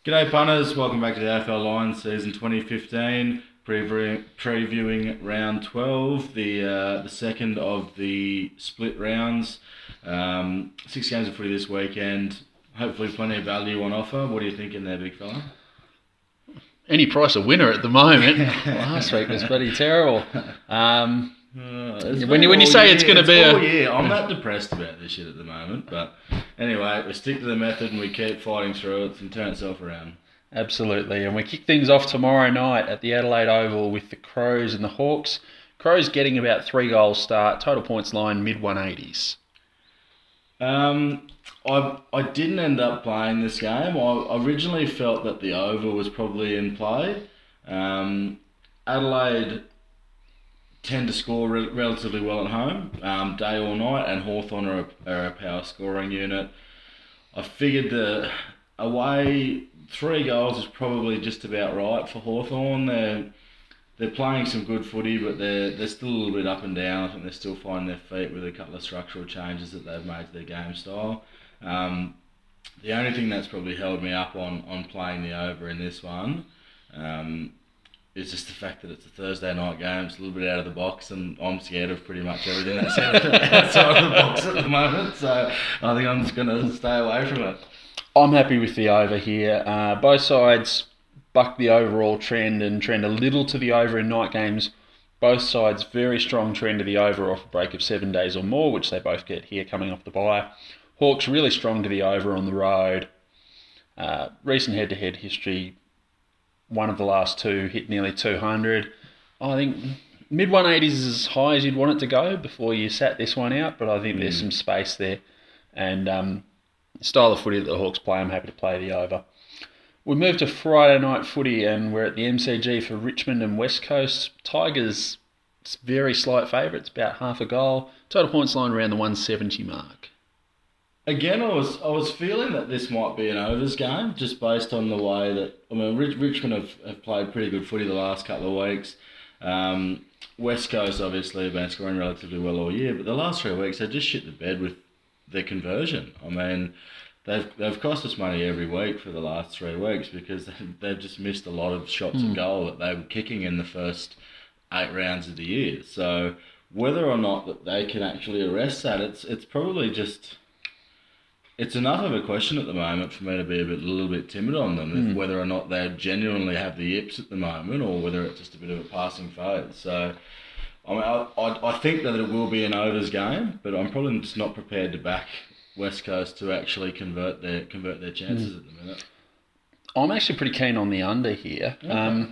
G'day punters, welcome back to the AFL Lions season 2015, previewing round 12, the second of the split rounds. 6 games of footy this weekend, hopefully plenty of value on offer. What are you thinking there, big fella? Any price a winner at the moment. Last week was bloody terrible. When you say it's going to be I'm not depressed about this shit at the moment, but anyway, we stick to the method and we keep fighting through it and turn itself around. Absolutely, and we kick things off tomorrow night at the Adelaide Oval with the Crows and the Hawks. Crows getting about 3 goals start, total points line mid-180s. I didn't end up playing this game. I originally felt that the over was probably in play. Adelaide tend to score relatively well at home, day or night, and Hawthorn are a power scoring unit. I figured the away 3 goals is probably just about right for Hawthorn. They're playing some good footy, but they're still a little bit up and down. I think they're still finding their feet with a couple of structural changes that they've made to their game style. The only thing that's probably held me up on playing the over in this one is just the fact that it's a Thursday night game. It's a little bit out of the box, and I'm scared of pretty much everything that's outside of the box at the moment. So I think I'm just going to stay away from it. I'm happy with the over here. Both sides buck the overall trend and trend a little to the over in night games. Both sides very strong trend to the over off a break of 7 days or more, which they both get here coming off the bye. Hawks really strong to the over on the road. Recent head-to-head history, one of the last two hit nearly 200. I think mid-180s is as high as you'd want it to go before you sat this one out, but I think there's some space there. And style of footy that the Hawks play, I'm happy to play the over. We move to Friday night footy, and we're at the MCG for Richmond and West Coast. Tigers, it's very slight favourites, about half a goal. Total points line around the 170 mark. Again, I was feeling that this might be an overs game, just based on the way that Richmond have played pretty good footy the last couple of weeks. West Coast obviously have been scoring relatively well all year, but the last 3 weeks they just shit the bed with their conversion. I mean, they've cost us money every week for the last 3 weeks because they've just missed a lot of shots at goal that they were kicking in the first 8 rounds of the year. So whether or not that they can actually arrest that, it's probably just. It's enough of a question at the moment for me to be a little bit timid on them, whether or not they genuinely have the yips at the moment or whether it's just a bit of a passing phase. So, I mean, I think that it will be an overs game, but I'm probably just not prepared to back West Coast to actually convert their chances at the minute. I'm actually pretty keen on the under here. Okay.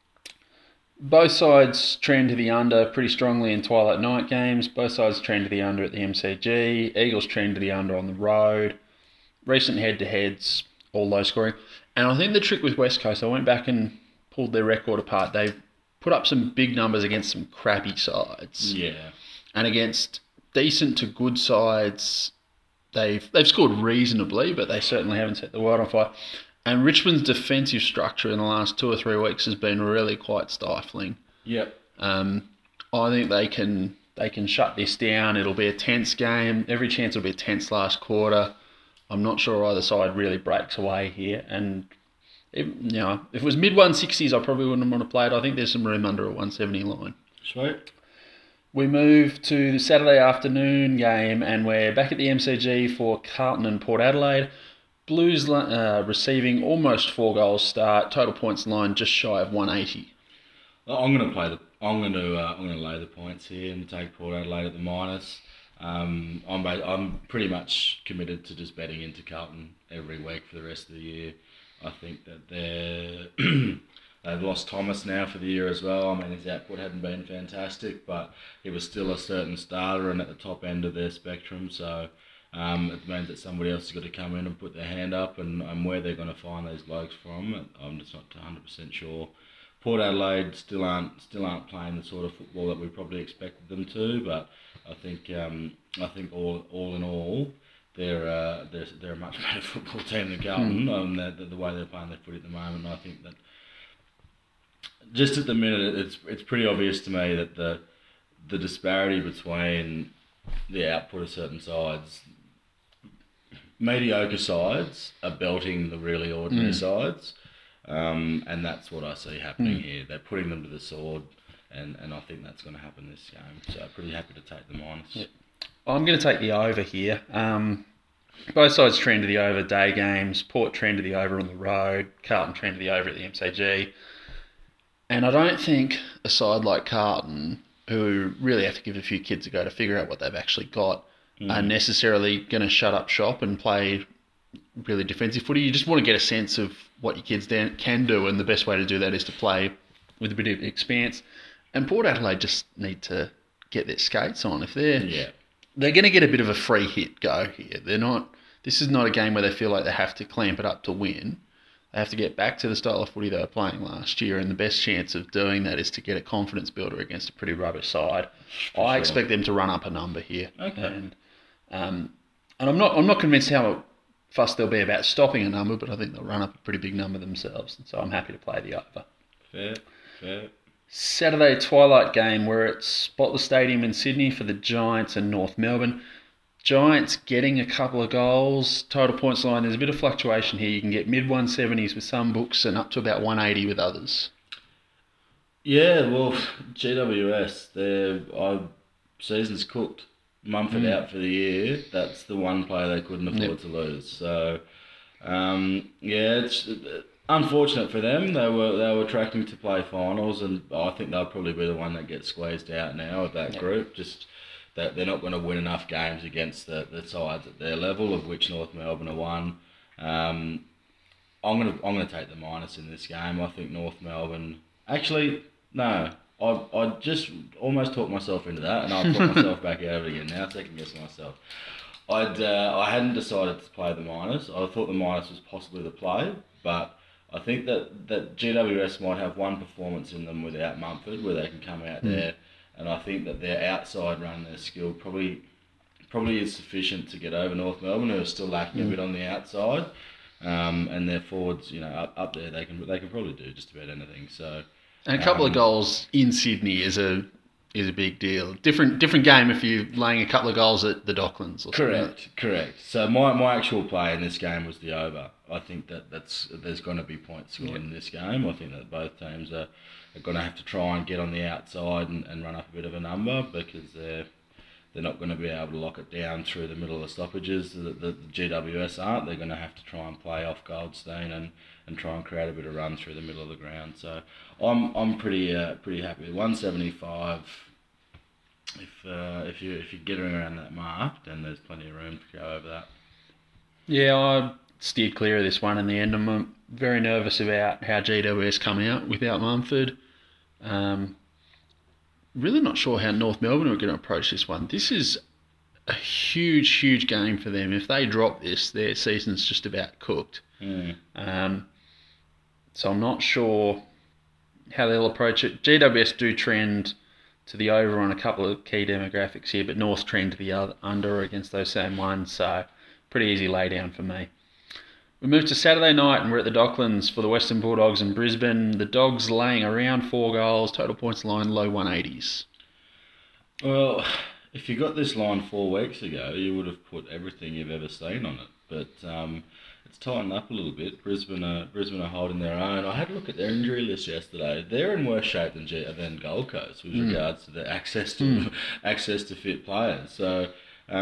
Both sides trend to the under pretty strongly in twilight night games. Both sides trend to the under at the MCG. Eagles trend to the under on the road. Recent head-to-heads, all low scoring. And I think the trick with West Coast, I went back and pulled their record apart. They've put up some big numbers against some crappy sides. Yeah. And against decent to good sides, they've scored reasonably, but they certainly haven't set the world on fire. And Richmond's defensive structure in the last 2 or 3 weeks has been really quite stifling. Yep. I think they can shut this down. It'll be a tense game. Every chance it'll be a tense last quarter. I'm not sure either side really breaks away here. And if it was mid-160s, I probably wouldn't want to play it. I think there's some room under a 170 line. Sweet. We move to the Saturday afternoon game, and we're back at the MCG for Carlton and Port Adelaide. Blues receiving almost 4 goals start. Total points line just shy of 180. I'm going to lay the points here and take Port Adelaide at the minus. I'm pretty much committed to just betting into Carlton every week for the rest of the year. I think that they've lost Thomas now for the year as well. I mean, his output hadn't been fantastic, but he was still a certain starter and at the top end of their spectrum. So it means that somebody else has got to come in and put their hand up, and where they're going to find these blokes from, I'm just not 100% sure. Port Adelaide still aren't playing the sort of football that we probably expected them to, but I think all in all, they're a much better football team than Carlton. The way they're playing their footy at the moment, and I think that just at the minute, it's pretty obvious to me that the disparity between the output of certain sides mediocre sides are belting the really ordinary sides, and that's what I see happening here. They're putting them to the sword, and I think that's going to happen this game. So pretty happy to take the minus. Yep. I'm going to take the over here. Both sides trend to the over day games. Port trend to the over on the road. Carlton trend to the over at the MCG. And I don't think a side like Carlton, who really have to give a few kids a go to figure out what they've actually got, are necessarily going to shut up shop and play really defensive footy. You just want to get a sense of what your kids can do, and the best way to do that is to play with a bit of expanse. And Port Adelaide just need to get their skates on. If they're going to get a bit of a free hit go here. This is not a game where they feel like they have to clamp it up to win. They have to get back to the style of footy they were playing last year, and the best chance of doing that is to get a confidence builder against a pretty rubbish side. I expect them to run up a number here. Okay. And I'm not convinced how fussed they'll be about stopping a number, but I think they'll run up a pretty big number themselves. And so I'm happy to play the over. Fair. Saturday twilight game, we're at Spotless Stadium in Sydney for the Giants and North Melbourne. Giants getting a couple of goals. Total points line, there's a bit of fluctuation here. You can get mid 170s with some books and up to about 180 with others. Yeah, well, GWS, their season's cooked. Mumford out for the year. That's the one player they couldn't afford to lose. So, it's unfortunate for them. They were tracking to play finals, and I think they'll probably be the one that gets squeezed out now of that group. Just that they're not going to win enough games against the sides at their level, of which North Melbourne are one. I'm gonna take the minus in this game. I think North Melbourne. Actually, no. I just almost talked myself into that, and I've put myself back out of it again now, second guessing myself. I hadn't decided to play the minus. I thought the minus was possibly the play, but I think that GWS might have one performance in them without Mumford, where they can come out there, and I think that their outside run, their skill probably is sufficient to get over North Melbourne, who are still lacking a bit on the outside, and their forwards, up there they can probably do just about anything. So. And a couple of goals in Sydney is a big deal. Different game if you're laying a couple of goals at the Docklands. Or Correct. So my actual play in this game was the over. I think there's going to be points scored in this game. I think that both teams are going to have to try and get on the outside and run up a bit of a number, because they're not going to be able to lock it down through the middle of the stoppages. The GWS aren't. They're going to have to try and play off Goldstein and try and create a bit of run through the middle of the ground. So I'm pretty happy with 175. If you're getting around that mark, then there's plenty of room to go over that. Yeah, I steered clear of this one in the end. I'm very nervous about how GWS come out without Mumford. Really not sure how North Melbourne are going to approach this one. This is a huge game for them. If they drop this, their season's just about cooked. So I'm not sure how they'll approach it. GWS do trend to the over on a couple of key demographics here, but North trend to the under against those same ones. So pretty easy laydown for me. We move to Saturday night, and we're at the Docklands for the Western Bulldogs in Brisbane. The Dogs laying around 4 goals, total points line low 180s. Well, if you got this line 4 weeks ago, you would have put everything you've ever seen on it. But it's tightened up a little bit. Brisbane are holding their own. I had a look at their injury list yesterday. They're in worse shape than Gold Coast with regards to their access to fit players. So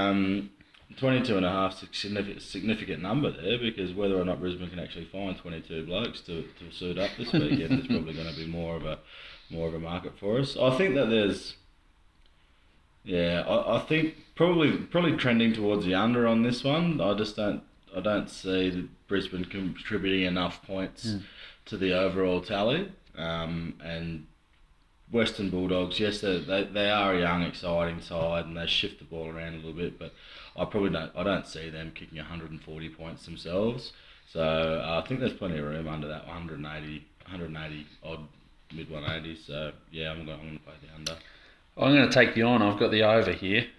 22.5 is a significant number there, because whether or not Brisbane can actually find 22 blokes to suit up this weekend is probably going to be more of a market for us. I think that there's. Yeah, I think probably trending towards the under on this one. I don't see the Brisbane contributing enough points to the overall tally. And Western Bulldogs, yes, they are a young, exciting side, and they shift the ball around a little bit, but I don't see them kicking 140 points themselves. So I think there's plenty of room under that 180 odd mid 180s. So yeah, I'm going to play the under. I'm going to take the on. I've got the over here.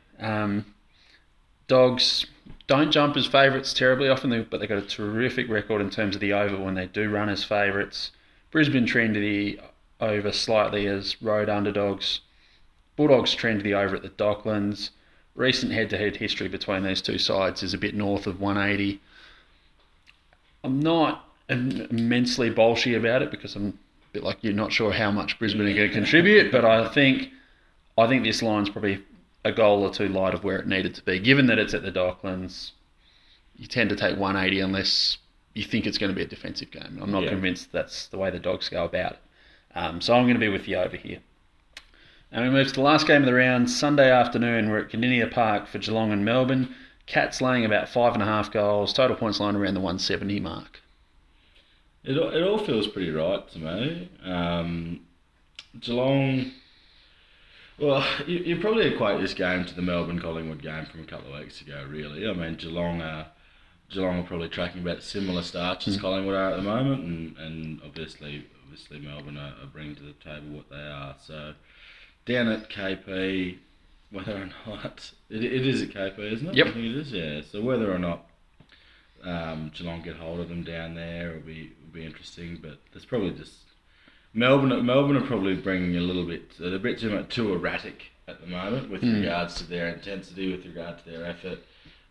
Dogs don't jump as favourites terribly often, but they've got a terrific record in terms of the over when they do run as favourites. Brisbane trend to the over slightly as road underdogs. Bulldogs trend to the over at the Docklands. recent head-to-head history between these two sides is a bit north of 180. I'm not immensely bolshy about it because I'm a bit like you're not sure how much Brisbane are going to contribute, but I think this line's probably a goal or two light of where it needed to be. Given that it's at the Docklands, you tend to take 180 unless you think it's going to be a defensive game. I'm not convinced that's the way the Dogs go about it. So I'm going to be with the over here. And we move to the last game of the round, Sunday afternoon. We're at Kardinia Park for Geelong and Melbourne. Cats laying about 5.5 goals, total points line around the 170 mark. It all feels pretty right to me. Geelong, well, you probably equate this game to the Melbourne-Collingwood game from a couple of weeks ago, really. I mean, Geelong are probably tracking about similar starts as Collingwood are at the moment, and obviously Melbourne are bringing to the table what they are. So down at KP, whether or not it is at KP, isn't it? Yep. I think it is. Yeah. So whether or not Geelong get hold of them down there will be interesting. But there's probably just Melbourne are probably bringing they're a bit too erratic at the moment with regards to their intensity, with regard to their effort.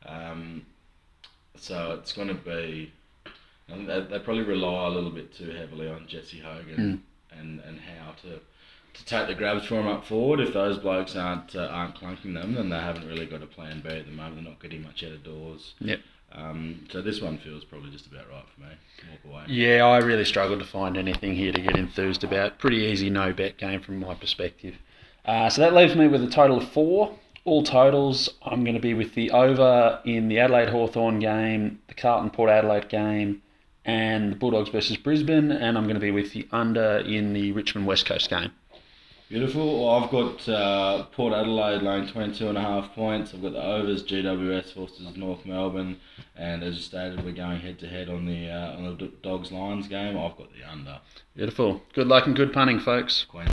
So it's going to be, they probably rely a little bit too heavily on Jesse Hogan and how to take the grabs for them up forward. If those blokes aren't clunking them, then they haven't really got a plan B at the moment. They're not getting much out of doors. Yep. So this one feels probably just about right for me. Walk away. Yeah, I really struggled to find anything here to get enthused about. Pretty easy no-bet game from my perspective. So that leaves me with a total of 4. All totals, I'm going to be with the over in the Adelaide Hawthorn game, the Carlton Port Adelaide game, and the Bulldogs versus Brisbane, and I'm going to be with the under in the Richmond West Coast game. Beautiful. Well, I've got Port Adelaide laying 22.5 points. I've got the overs GWS versus North Melbourne, and as you stated, we're going head to head on the Dogs Lions game. I've got the under. Beautiful. Good luck and good punting, folks. Queen.